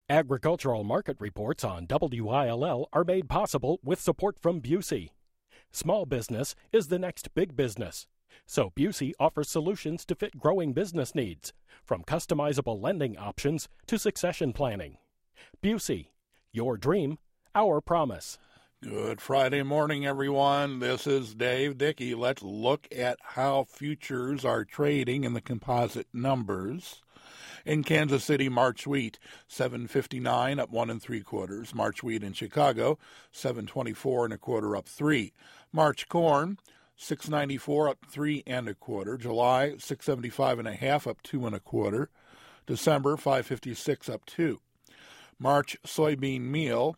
Agricultural market reports on WILL are made possible with support from Busey. Small business is the next big business. So Busey offers solutions to fit growing business needs, from customizable lending options to succession planning. Busey, your dream, our promise. Good Friday morning, everyone. This is Dave Dickey. Let's look at how futures are trading in the composite numbers. In Kansas City, March wheat, $7.59 up 1 3/4. March wheat in Chicago, $7.24 1/4 up 3. March corn, $6.94 up 3 1/4. July, $6.75 1/2 up 2 1/4. December, $5.56 up 2. March soybeans,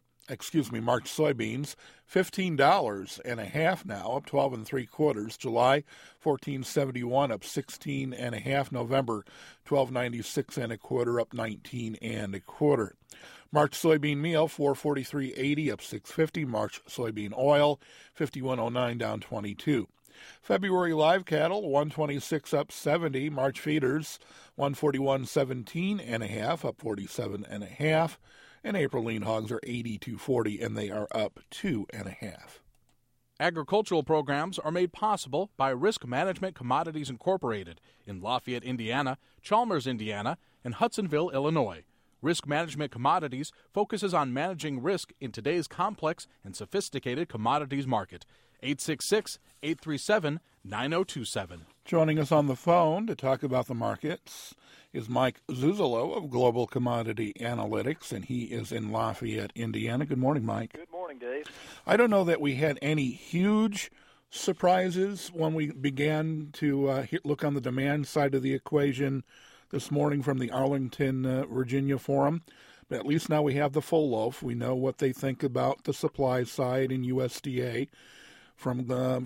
$15 1/2 now, up 12 3/4. July, $14.71 up 16 1/2. November, $12.96 1/4 up 19 1/4. March soybean meal, $4.43.80 up 6.50. March soybean oil, $51.09 down 22. February live cattle, $126 up 70. March feeders, $141.17 1/2 up 47 1/2. And April lean hogs are $82.40, and they are up 2 1/2. Agricultural programs are made possible by Risk Management Commodities Incorporated in Lafayette, Indiana, Chalmers, Indiana, and Hudsonville, Illinois. Risk Management Commodities focuses on managing risk in today's complex and sophisticated commodities market. 866-837-9027. Joining us on the phone to talk about the markets is Mike Zuzolo of Global Commodity Analytics, and he is in Lafayette, Indiana. Good morning, Mike. Good morning, Dave. I don't know that we had any huge surprises when we began to look on the demand side of the equation this morning from the Arlington, Virginia Forum, but at least now we have the full loaf. We know what they think about the supply side in USDA from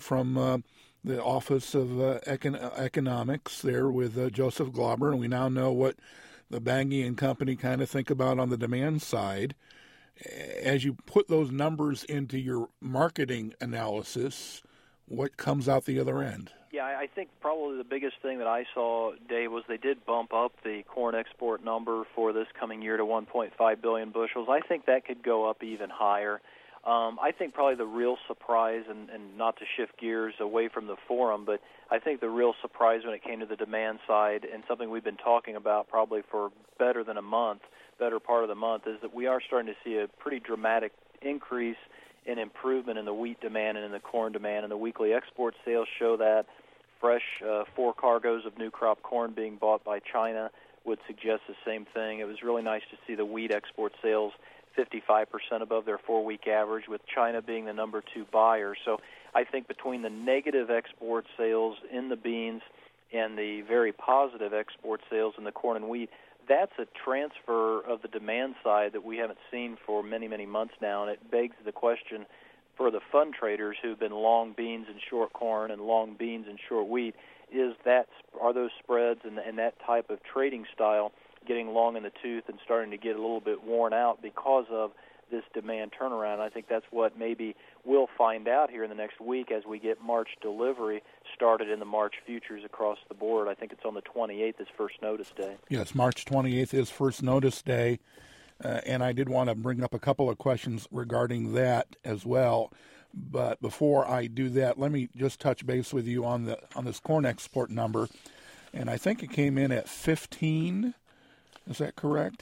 the Office of Economics there with Joseph Glauber, and we now know what the Bangy and company kind of think about on the demand side. As you put those numbers into your marketing analysis, what comes out the other end? Yeah, I think probably the biggest thing that I saw, Dave, was they did bump up the corn export number for this coming year to 1.5 billion bushels. I think that could go up even higher. I think probably the real surprise, and not to shift gears away from the forum, but I think the real surprise when it came to the demand side, and something we've been talking about probably for better part of the month, is that we are starting to see a pretty dramatic increase in improvement in the wheat demand and in the corn demand, and the weekly export sales show that. Fresh 4 cargoes of new crop corn being bought by China would suggest the same thing. It was really nice to see the wheat export sales 55% above their 4-week average, with China being the number 2 buyer. So I think between the negative export sales in the beans and the very positive export sales in the corn and wheat, that's a transfer of the demand side that we haven't seen for many, many months now, and it begs the question for the fund traders who've been long beans and short corn and long beans and short wheat, are those spreads and that type of trading style getting long in the tooth and starting to get a little bit worn out because of this demand turnaround? I think that's what maybe we'll find out here in the next week as we get March delivery started in the March futures across the board. I think it's on the 28th is first notice day. Yes, March 28th is first notice day, and I did want to bring up a couple of questions regarding that as well. But before I do that, let me just touch base with you on this corn export number, and I think it came in at 15. Is that correct?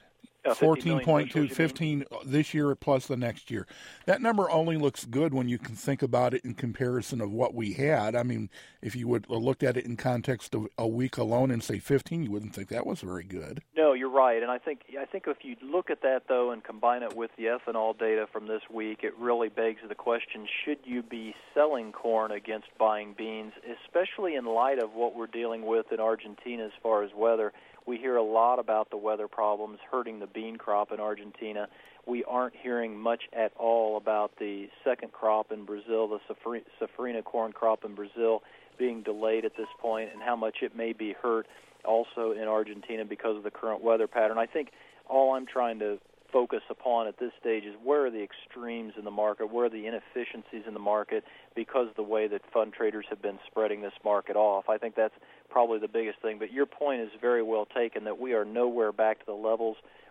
14.2, 15 this year plus the next year. That number only looks good when you can think about it in comparison of what we had. I mean, if you would looked at it in context of a week alone and say 15, you wouldn't think that was very good. No, you're right. And I think if you look at that, though, and combine it with the ethanol data from this week, it really begs the question, should you be selling corn against buying beans, especially in light of what we're dealing with in Argentina as far as weather? We hear a lot about the weather problems hurting the bean crop in Argentina. We aren't hearing much at all about the second crop in Brazil, the safrinha corn crop in Brazil, being delayed at this point, and how much it may be hurt also in Argentina because of the current weather pattern. I think all I'm trying to focus upon at this stage is where are the extremes in the market, where are the inefficiencies in the market because of the way that fund traders have been spreading this market off. I think that's probably the biggest thing. But your point is very well taken that we are nowhere back to the levels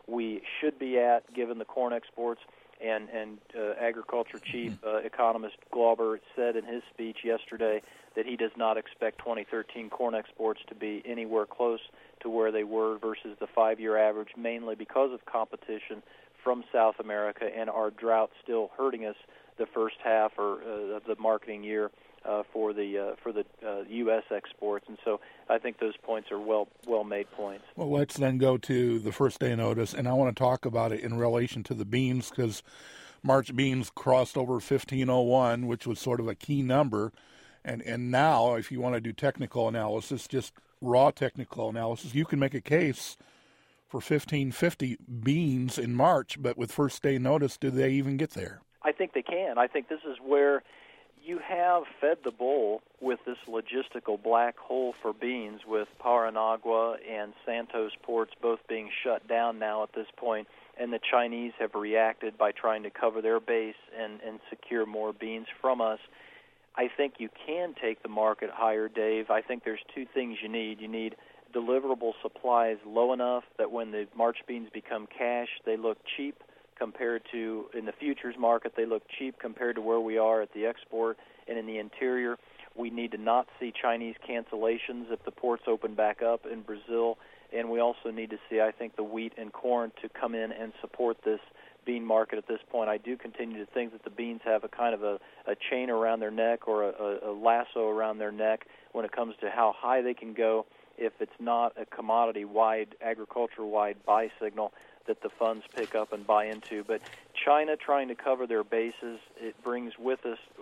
we should be at, given the corn exports. And agriculture chief economist Glauber said in his speech yesterday that he does not expect 2013 corn exports to be anywhere close to where they were versus the 5-year average, mainly because of competition from South America and our drought still hurting us the first half of the marketing year for the U.S. exports. And so I think those points are well made points. Well, let's then go to the first day notice, and I want to talk about it in relation to the beans, because March beans crossed over 1501, which was sort of a key number. And now, if you want to do technical analysis, just raw technical analysis, you can make a case for 1550 beans in March, but with first day notice, do they even get there? I think they can. I think this is where you have fed the bull with this logistical black hole for beans, with Paranagua and Santos ports both being shut down now at this point, and the Chinese have reacted by trying to cover their base and secure more beans from us. I think you can take the market higher, Dave. I think there's two things you need. You need deliverable supplies low enough that when the March beans become cash, they look cheap compared to, in the futures market, they look cheap compared to where we are at the export and in the interior. We need to not see Chinese cancellations if the ports open back up in Brazil, and we also need to see, I think, the wheat and corn to come in and support this bean market at this point. I do continue to think that the beans have a kind of a chain around their neck, or a lasso around their neck when it comes to how high they can go if it's not a commodity-wide, agriculture-wide buy signal that the funds pick up and buy into. But China trying to cover their bases, it brings with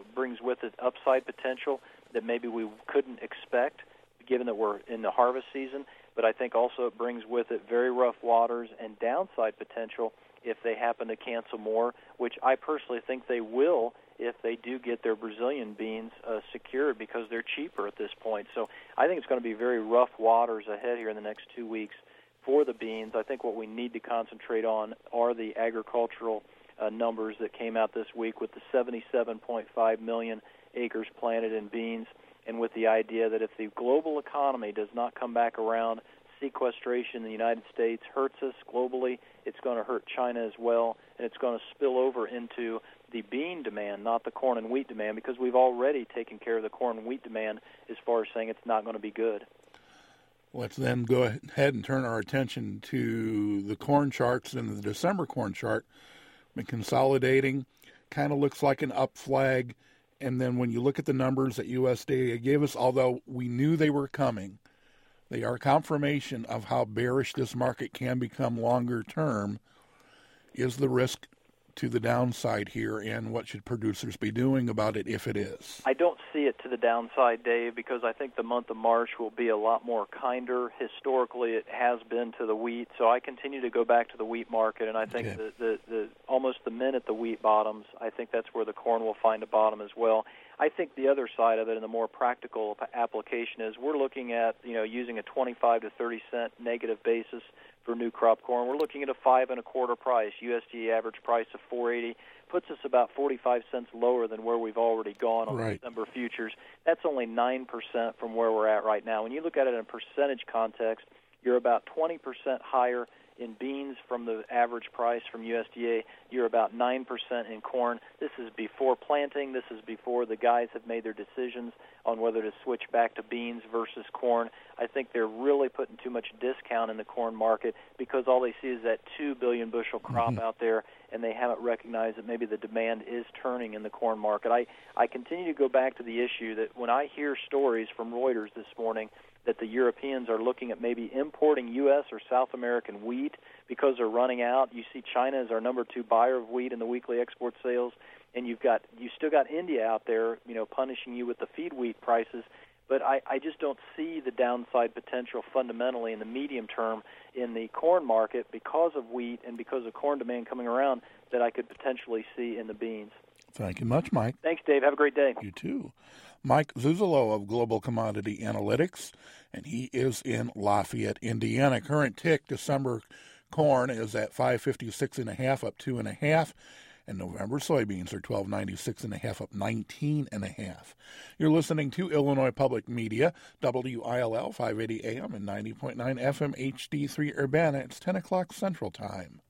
it upside potential that maybe we couldn't expect, given that we're in the harvest season. But I think also it brings with it very rough waters and downside potential if they happen to cancel more, which I personally think they will if they do get their Brazilian beans secured, because they're cheaper at this point. So I think it's going to be very rough waters ahead here in the next 2 weeks for the beans. I think what we need to concentrate on are the agricultural numbers that came out this week, with the 77.5 million acres planted in beans, and with the idea that if the global economy does not come back around, sequestration in the United States hurts us globally. It's going to hurt China as well, and it's going to spill over into the bean demand, not the corn and wheat demand, because we've already taken care of the corn and wheat demand as far as saying it's not going to be good. Let's then go ahead and turn our attention to the corn charts and the December corn chart. Been consolidating, kind of looks like an up flag, and then when you look at the numbers that USDA gave us, although we knew they were coming, they are confirmation of how bearish this market can become longer term. Is the risk to the downside here, and what should producers be doing about it if it is? I don't see it to the downside, Dave, because I think the month of March will be a lot more kinder. Historically, it has been to the wheat, so I continue to go back to the wheat market, and I think the almost the minute the wheat bottoms, I think that's where the corn will find a bottom as well. I think the other side of it, and the more practical application, is we're looking at using a 25 to 30 cent negative basis for new crop corn. We're looking at a 5 1/4 price. USDA average price of $4.80 puts us about 45 cents lower than where we've already gone on December futures. That's only 9% from where we're at right now. When you look at it in a percentage context, you're about 20% higher in beans from the average price from USDA. You're about 9% in corn. This is before planting. This is before the guys have made their decisions on whether to switch back to beans versus corn. I think they're really putting too much discount in the corn market because all they see is that 2 billion bushel crop out there, and they haven't recognized that maybe the demand is turning in the corn market. I continue to go back to the issue that when I hear stories from Reuters this morning that the Europeans are looking at maybe importing U.S. or South American wheat because they're running out. You see China is our number 2 buyer of wheat in the weekly export sales, and you still got India out there, punishing you with the feed wheat prices. But I just don't see the downside potential fundamentally in the medium term in the corn market because of wheat and because of corn demand coming around that I could potentially see in the beans. Thank you much, Mike. Thanks, Dave. Have a great day. You too. Mike Zuzolo of Global Commodity Analytics, and he is in Lafayette, Indiana. Current tick December corn is at 556.5, up 2.5, and November soybeans are 1296.5, up 19.5. You're listening to Illinois Public Media, WILL 580 AM and 90.9 FM HD3 Urbana. It's 10 o'clock Central Time.